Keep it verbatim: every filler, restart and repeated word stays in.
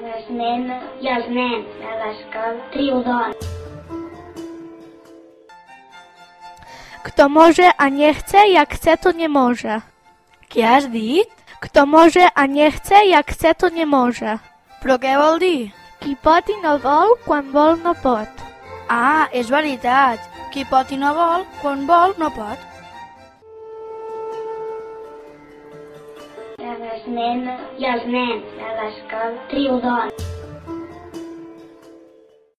les nenes i els nens de l'escola trio dona. Kto może, a nie chce, jak chce, to nie może. Què has dit? Kto może, a nie chce, jak chce, to nie może. Però què vol dir? Qui pot i no vol, quan vol no pot. Ah, és veritat. Qui pot i no vol, quan vol no pot. Les nenes i els nens de l'escola trio dona.